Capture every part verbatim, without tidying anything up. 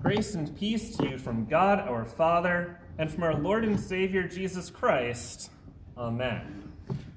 Grace and peace to you from God our Father and from our Lord and Savior Jesus Christ. Amen.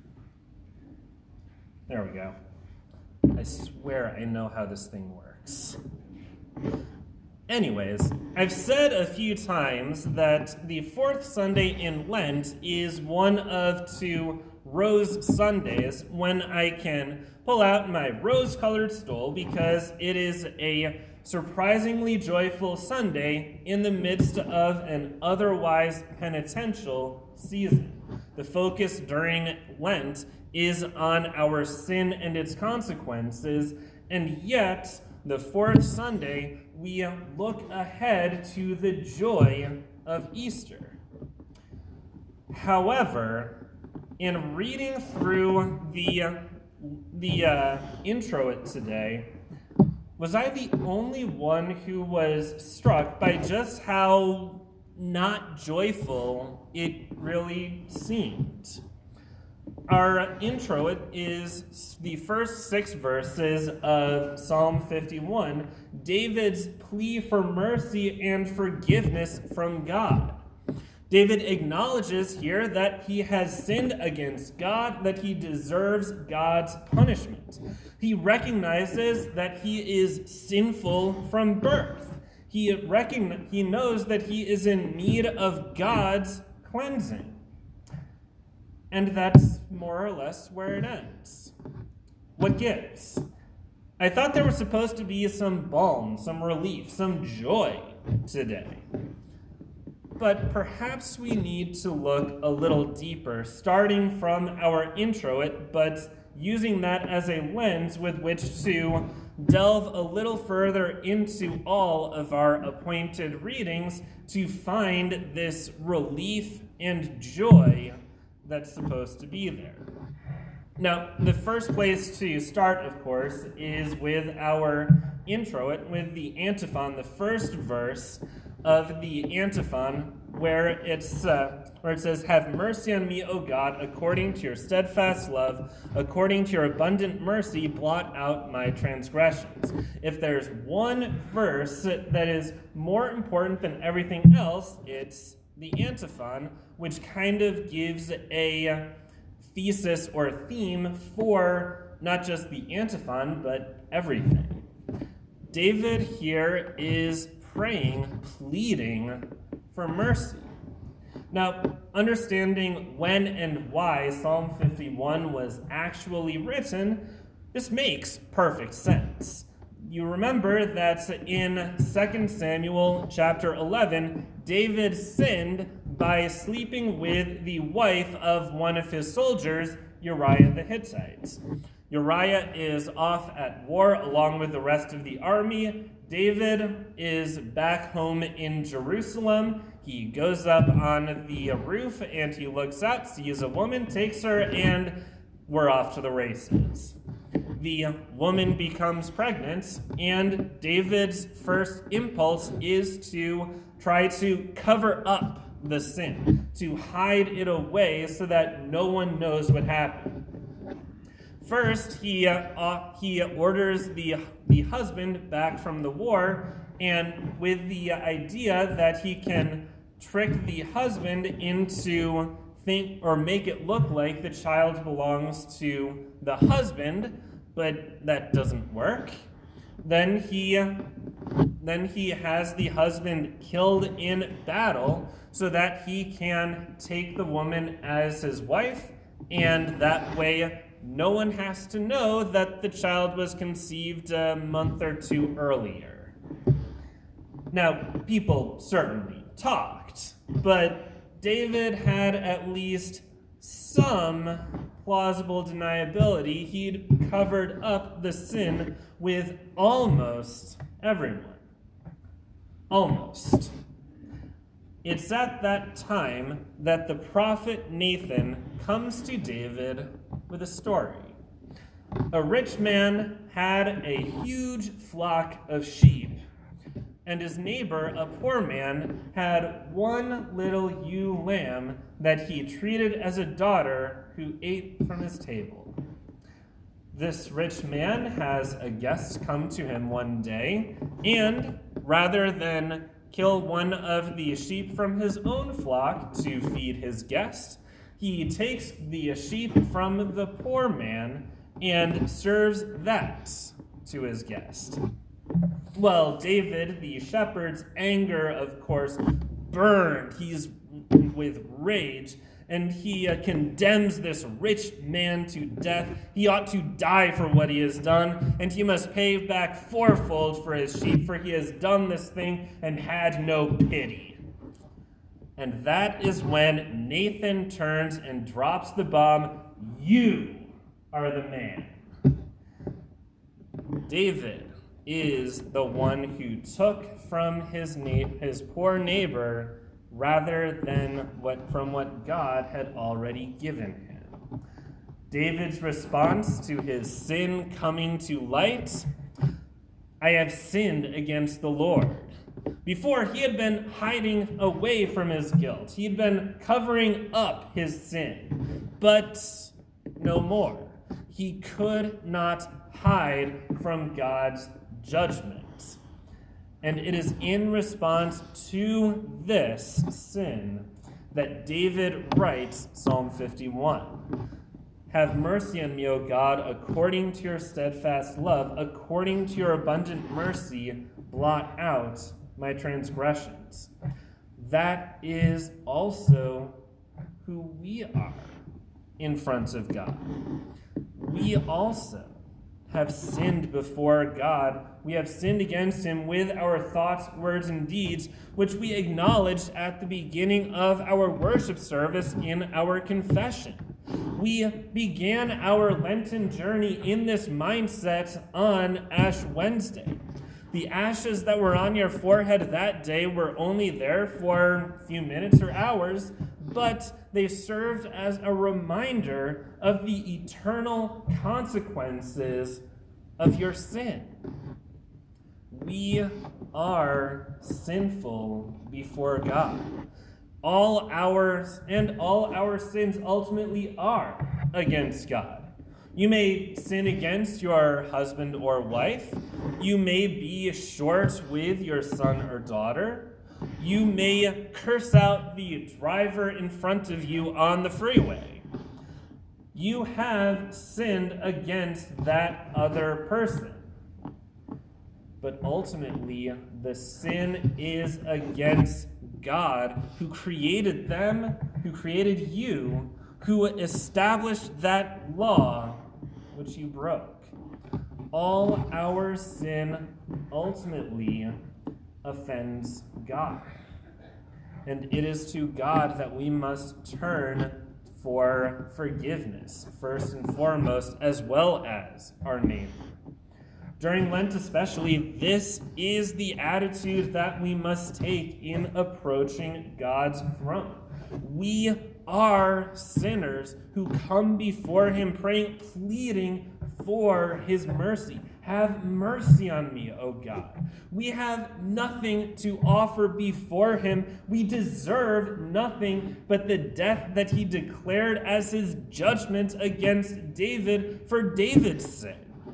There we go. I swear I know how this thing works. Anyways, I've said a few times that the fourth Sunday in Lent is one of two Rose Sundays when I can pull out my rose-colored stole because it is a surprisingly joyful Sunday in the midst of an otherwise penitential season. The focus during Lent is on our sin and its consequences, and yet, the fourth Sunday, we look ahead to the joy of Easter. However, in reading through the, the uh, intro today, was I the only one who was struck by just how not joyful it really seemed? Our intro is the first six verses of Psalm fifty-one, David's plea for mercy and forgiveness from God. David acknowledges here that he has sinned against God, that he deserves God's punishment. He recognizes that he is sinful from birth. He, recognize, he knows that he is in need of God's cleansing. And that's more or less where it ends. What gives? I thought there was supposed to be some balm, some relief, some joy today. But perhaps we need to look a little deeper, starting from our introit, but using that as a lens with which to delve a little further into all of our appointed readings to find this relief and joy that's supposed to be there. Now, the first place to start, of course, is with our introit, with the antiphon, the first verse of the antiphon, where it's uh, where it says, "Have mercy on me, O God, according to your steadfast love, according to your abundant mercy, blot out my transgressions." If there's one verse that is more important than everything else, it's the antiphon, which kind of gives a thesis or theme for not just the antiphon, but everything. David here is praying, pleading for mercy. Now, understanding when and why Psalm fifty-one was actually written, this makes perfect sense. You remember that in Second Samuel chapter eleven, David sinned by sleeping with the wife of one of his soldiers, Uriah the Hittite. Uriah is off at war along with the rest of the army. David is back home in Jerusalem. He goes up on the roof and he looks out, sees a woman, takes her, and we're off to the races. The woman becomes pregnant, and David's first impulse is to try to cover up the sin, to hide it away so that no one knows what happened. First, he uh, he orders the, the husband back from the war, and with the idea that he can trick the husband into think or make it look like the child belongs to the husband, but that doesn't work. Then he then he has the husband killed in battle so that he can take the woman as his wife, and that way no one has to know that the child was conceived a month or two earlier. Now, people certainly talked, but David had at least some plausible deniability. He'd covered up the sin with almost everyone. Almost. It's at that time that the prophet Nathan comes to David with a story. A rich man had a huge flock of sheep, and his neighbor, a poor man, had one little ewe lamb that he treated as a daughter who ate from his table. This rich man has a guest come to him one day, and rather than kill one of the sheep from his own flock to feed his guest, he takes the sheep from the poor man and serves that to his guest. Well, David, the shepherd's anger, of course, burned. He's with rage, and he uh, condemns this rich man to death. He ought to die for what he has done, and he must pay back fourfold for his sheep, for he has done this thing and had no pity. And that is when Nathan turns and drops the bomb. You are the man. David is the one who took from his na- his poor neighbor rather than what from what God had already given him. David's response to his sin coming to light: I have sinned against the Lord. Before, he had been hiding away from his guilt. He had been covering up his sin. But no more. He could not hide from God's judgment. And it is in response to this sin that David writes Psalm fifty-one. Have mercy on me, O God, according to your steadfast love, according to your abundant mercy, blot out my transgressions. That is also who we are in front of God. We also have sinned before God. We have sinned against him with our thoughts, words, and deeds, which we acknowledged at the beginning of our worship service in our confession. We began our Lenten journey in this mindset on Ash Wednesday. The ashes that were on your forehead that day were only there for a few minutes or hours, but they served as a reminder of the eternal consequences of your sin. We are sinful before God. All ours and all our sins ultimately are against God. You may sin against your husband or wife. You may be short with your son or daughter. You may curse out the driver in front of you on the freeway. You have sinned against that other person. But ultimately, the sin is against God, who created them, who created you, who established that law which you broke. All our sin ultimately offends God. And it is to God that we must turn for forgiveness, first and foremost, as well as our neighbor. During Lent especially, this is the attitude that we must take in approaching God's throne. We are sinners who come before him praying, pleading for his mercy. Have mercy on me, O God. We have nothing to offer before him. We deserve nothing but the death that he declared as his judgment against David for David's sin.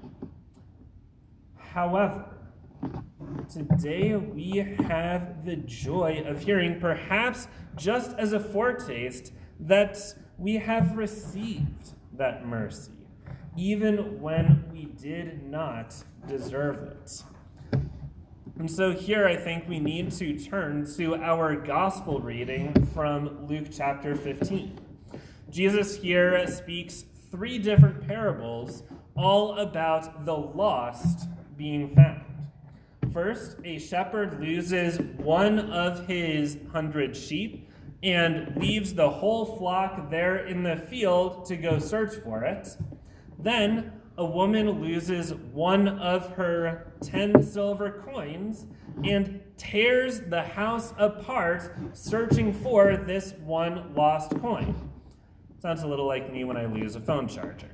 However, today we have the joy of hearing, perhaps just as a foretaste, that we have received that mercy, even when we did not deserve it. And so here I think we need to turn to our gospel reading from Luke chapter fifteen. Jesus here speaks three different parables, all about the lost being found. First, a shepherd loses one of his hundred sheep and leaves the whole flock there in the field to go search for it. Then, a woman loses one of her ten silver coins and tears the house apart, searching for this one lost coin. Sounds a little like me when I lose a phone charger.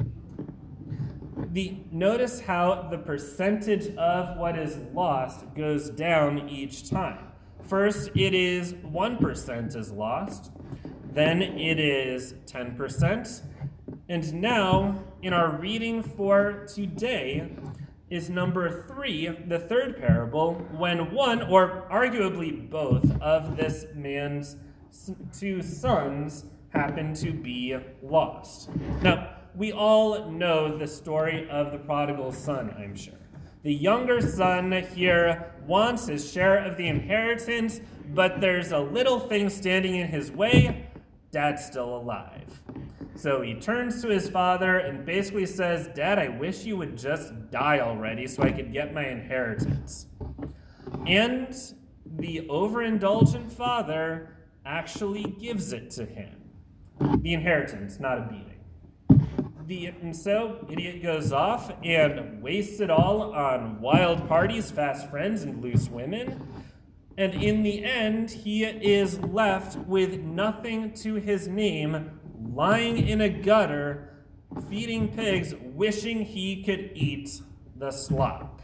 The, notice how the percentage of what is lost goes down each time. First, it is one percent is lost. Then it is ten percent. And now, in our reading for today, is number three, the third parable, when one, or arguably both, of this man's two sons happen to be lost. Now, we all know the story of the prodigal son, I'm sure. The younger son here wants his share of the inheritance, but there's a little thing standing in his way. Dad's still alive. So he turns to his father and basically says, "Dad, I wish you would just die already so I could get my inheritance." And the overindulgent father actually gives it to him. The inheritance, not a beating. The, and so, idiot goes off and wastes it all on wild parties, fast friends, and loose women. And in the end, he is left with nothing to his name, lying in a gutter, feeding pigs, wishing he could eat the slop.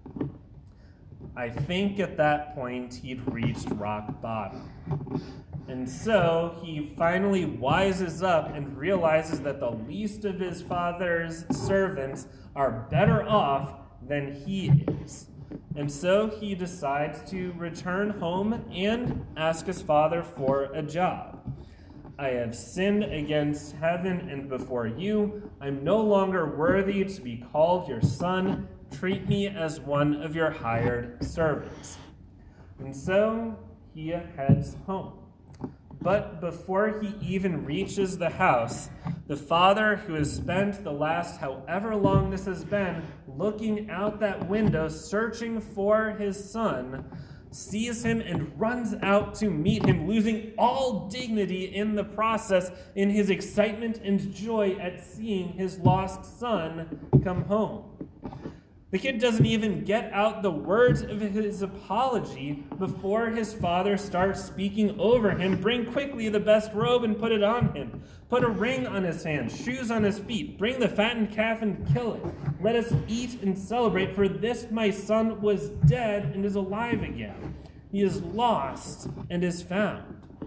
I think at that point he'd reached rock bottom. And so he finally wises up and realizes that the least of his father's servants are better off than he is. And so he decides to return home and ask his father for a job. "I have sinned against heaven and before you. I'm no longer worthy to be called your son. Treat me as one of your hired servants." And so he heads home. But before he even reaches the house, the father, who has spent the last however long this has been looking out that window searching for his son, sees him and runs out to meet him, losing all dignity in the process in his excitement and joy at seeing his lost son come home. The kid doesn't even get out the words of his apology before his father starts speaking over him. "Bring quickly the best robe and put it on him. Put a ring on his hand, shoes on his feet. Bring the fattened calf and kill it. Let us eat and celebrate, for this my son was dead and is alive again. He is lost and is found."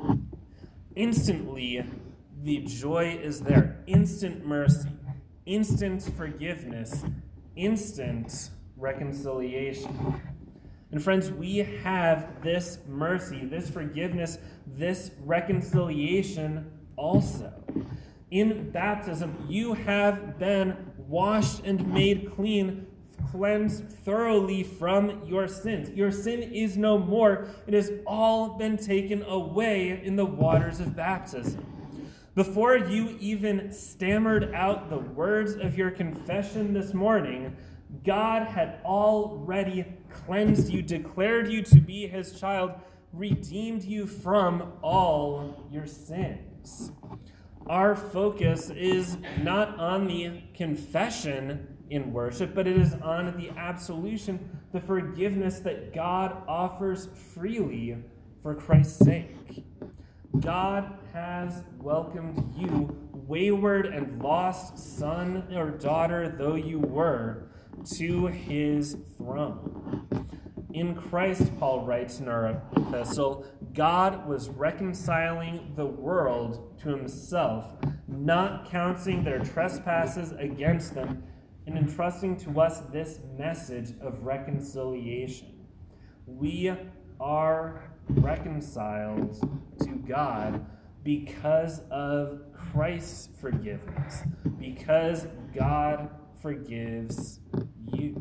Instantly, the joy is there. Instant mercy, instant forgiveness, instant reconciliation. And friends, we have this mercy, this forgiveness, this reconciliation also. In baptism, you have been washed and made clean, cleansed thoroughly from your sins. Your sin is no more. It has all been taken away in the waters of baptism. Before you even stammered out the words of your confession this morning, God had already cleansed you, declared you to be his child, redeemed you from all your sins. Our focus is not on the confession in worship, but it is on the absolution, the forgiveness that God offers freely for Christ's sake. God has welcomed you, wayward and lost son or daughter though you were, to his throne. In Christ, Paul writes in our epistle, God was reconciling the world to himself, not counting their trespasses against them, and entrusting to us this message of reconciliation. We are reconciled to God because of Christ's forgiveness, because God forgives you.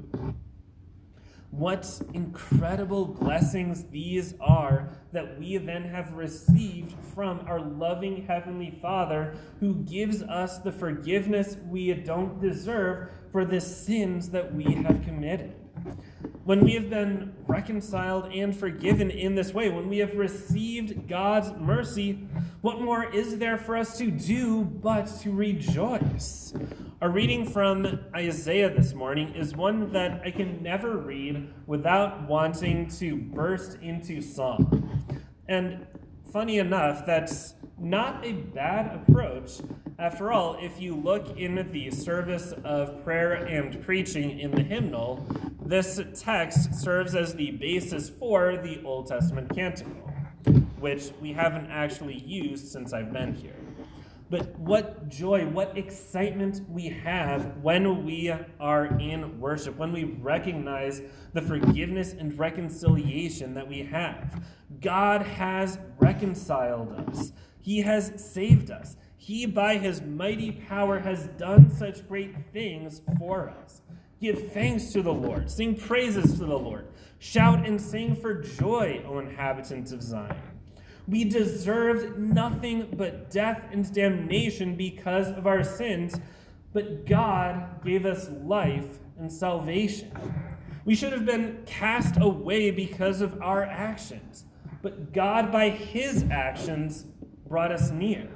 What incredible blessings these are that we then have received from our loving Heavenly Father, who gives us the forgiveness we don't deserve for the sins that we have committed. When we have been reconciled and forgiven in this way, when we have received God's mercy, what more is there for us to do but to rejoice? Our reading from Isaiah this morning is one that I can never read without wanting to burst into song. And funny enough, that's not a bad approach. After all, if you look in the service of prayer and preaching in the hymnal, this text serves as the basis for the Old Testament canticle, which we haven't actually used since I've been here. But what joy, what excitement we have when we are in worship, when we recognize the forgiveness and reconciliation that we have. God has reconciled us. He has saved us. He, by his mighty power, has done such great things for us. Give thanks to the Lord. Sing praises to the Lord. Shout and sing for joy, O inhabitants of Zion. We deserved nothing but death and damnation because of our sins, but God gave us life and salvation. We should have been cast away because of our actions, but God, by his actions, brought us near.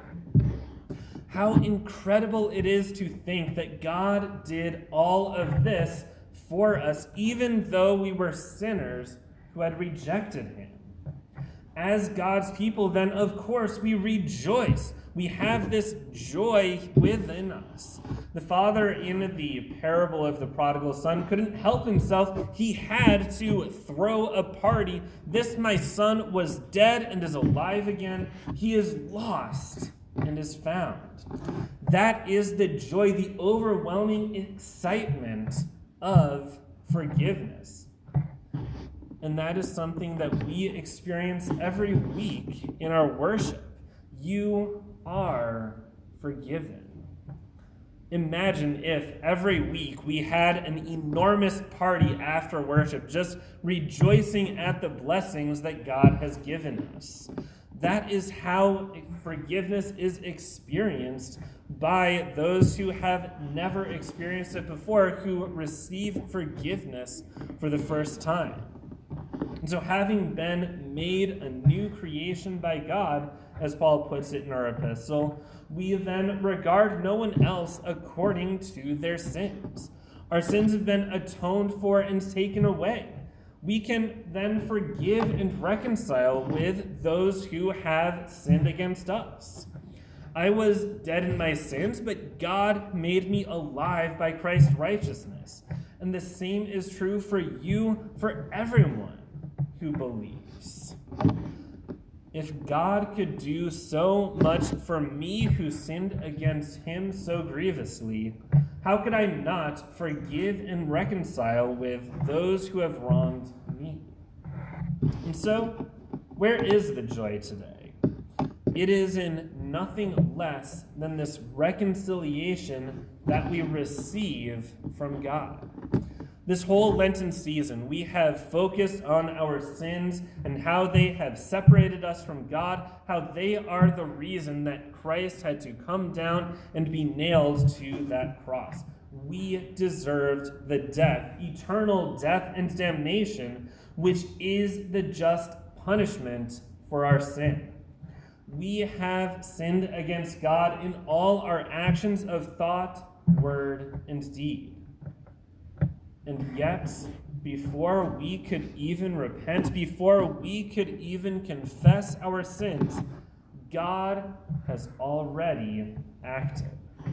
How incredible it is to think that God did all of this for us, even though we were sinners who had rejected him. As God's people, then, of course, we rejoice. We have this joy within us. The father in the parable of the prodigal son couldn't help himself. He had to throw a party. This my son was dead and is alive again. He is lost and is found. That is the joy, the overwhelming excitement of forgiveness. And that is something that we experience every week in our worship. You are forgiven. Imagine if every week we had an enormous party after worship, just rejoicing at the blessings that God has given us. That is how forgiveness is experienced by those who have never experienced it before, who receive forgiveness for the first time. And so having been made a new creation by God, as Paul puts it in our epistle, we then regard no one else according to their sins. Our sins have been atoned for and taken away. We can then forgive and reconcile with those who have sinned against us. I was dead in my sins, but God made me alive by Christ's righteousness. And the same is true for you, for everyone who believes. If God could do so much for me who sinned against him so grievously, how could I not forgive and reconcile with those who have wronged me? And so, where is the joy today? It is in nothing less than this reconciliation that we receive from God. This whole Lenten season, we have focused on our sins and how they have separated us from God, how they are the reason that Christ had to come down and be nailed to that cross. We deserved the death, eternal death and damnation, which is the just punishment for our sin. We have sinned against God in all our actions of thought, word, and deed. And yet, before we could even repent, before we could even confess our sins, God has already acted.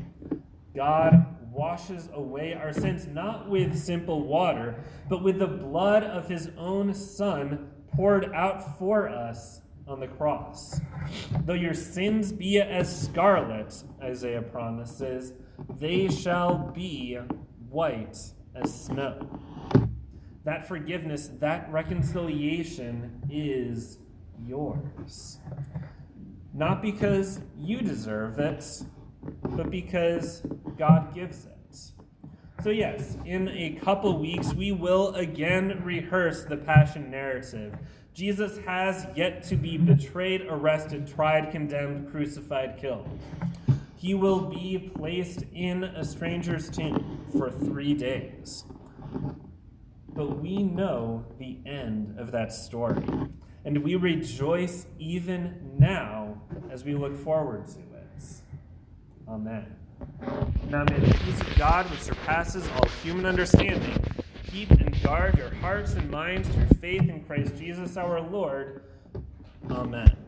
God washes away our sins, not with simple water, but with the blood of his own Son poured out for us on the cross. Though your sins be as scarlet, Isaiah promises, they shall be white as snow. That forgiveness, that reconciliation is yours. Not because you deserve it, but because God gives it. So yes, in a couple weeks, we will again rehearse the Passion narrative. Jesus has yet to be betrayed, arrested, tried, condemned, crucified, killed. He will be placed in a stranger's tomb for three days. But we know the end of that story, and we rejoice even now as we look forward to it. Amen. Now may the peace of God, which surpasses all human understanding, keep and guard your hearts and minds through faith in Christ Jesus our Lord. Amen.